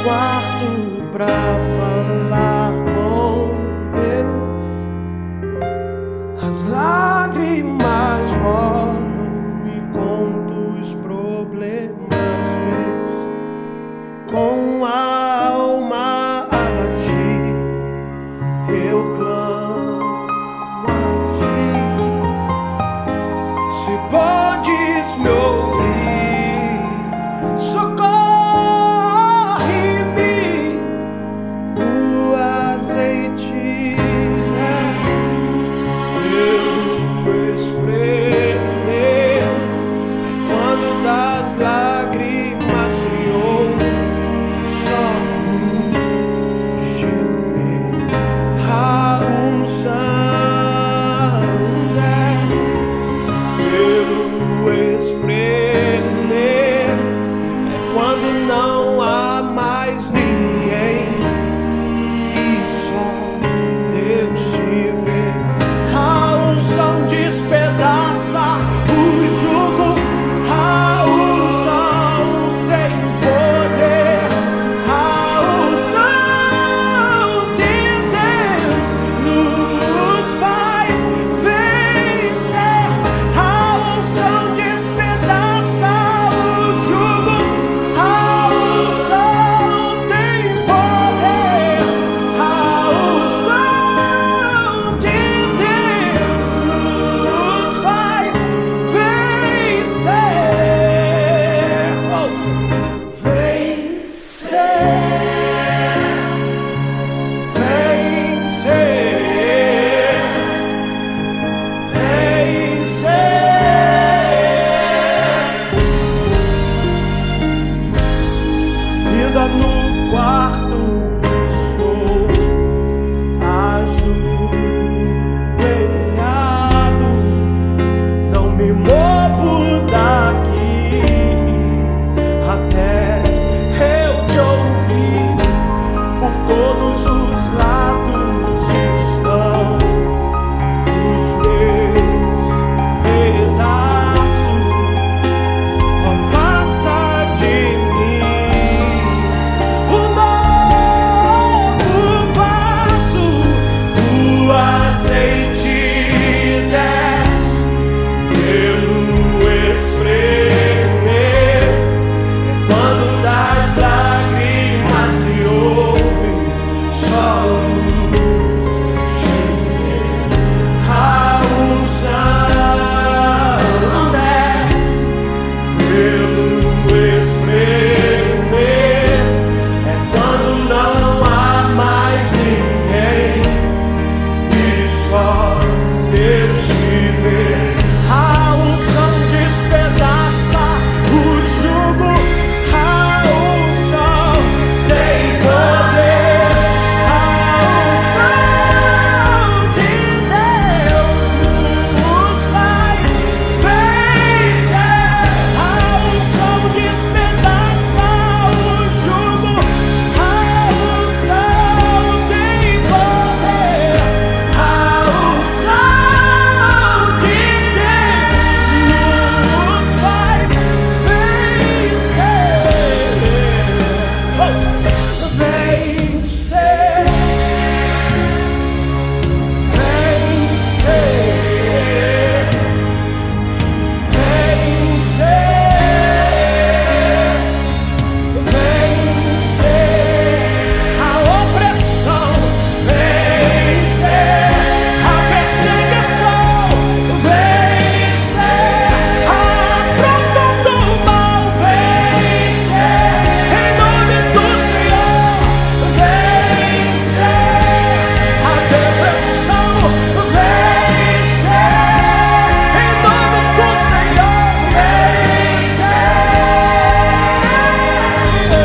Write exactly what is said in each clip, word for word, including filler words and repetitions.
quarto pra falar com Deus. As lágrimas rolam e conto os problemas meus. Com a alma abatida eu clamo a ti. Se podes me ouvir, socorre-me. O azeite eu espremer quando das lágrimas se ouve só gemer. A unção desce pelo espremer é quando não há mais ninguém e só Deus te vê. A unção despedaça o jugo, a unção tem poder, a unção de Deus nos faz vencer. A unção despedaça o jugo, a unção tem poder, a unção de Deus nos faz vencer. Ouça. Vencer, vencer, vencer. Ainda no quarto estou ajoelhado, não me movo daqui até eu te ouvir. Por todos os lados estão os meus pedaços. Oh, faça de mim um novo vaso. O azeite desce pelo espremer é quando das lágrimas se ouvem só o gemer. A unção desce pelo espremer é quando não há mais ninguém e só Deus te vê. A unção despedaça o jugo, a unção tem poder, a unção de Deus nos faz vencer. A unção despedaça o jugo, a unção tem poder, a unção de Deus nos faz vencer. Ouça. Vencer, vencer, vencer, vencer a opressão, vencer a perseguição, vencer a afronta do mal, vencer em nome do Senhor, vencer a depressão, vencer em nome do Senhor, vencer,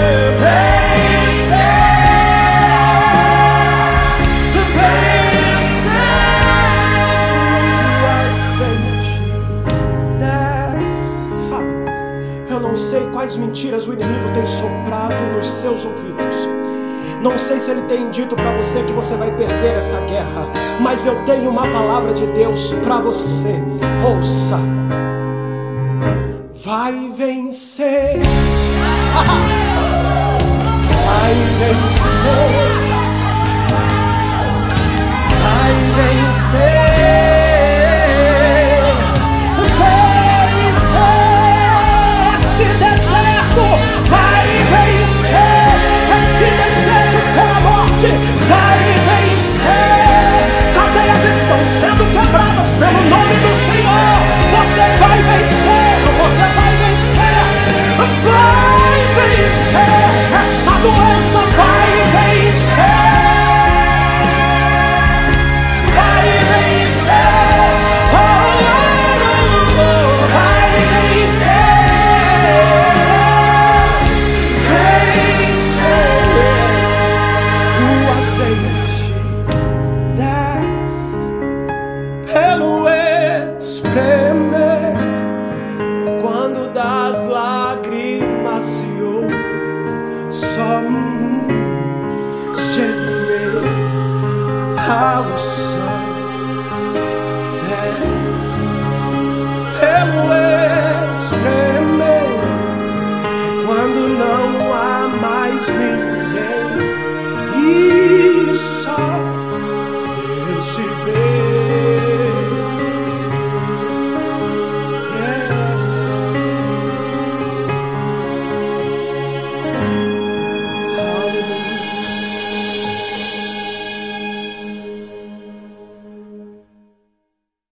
vencer, vencer. Sabe, eu não sei quais mentiras o inimigo tem soprado nos seus ouvidos. Não sei se ele tem dito para você que você vai perder essa guerra, mas eu tenho uma palavra de Deus para você. Ouça. Vai vencer. Vai vencer, vai vencer, vencer esse deserto, vai vencer esse desejo pela morte, vai vencer. Cadeias estão sendo quebradas pelo nome do Senhor. Você vai vencer, você vai vencer, vai vencer essa doença, vai vencer. Vai vencer, oh, oh, oh, vai vencer, vencer. O azeite desce pelo espremer, quando das lágrimas se ouve só um gemer. Ao céu desce pelo espremer,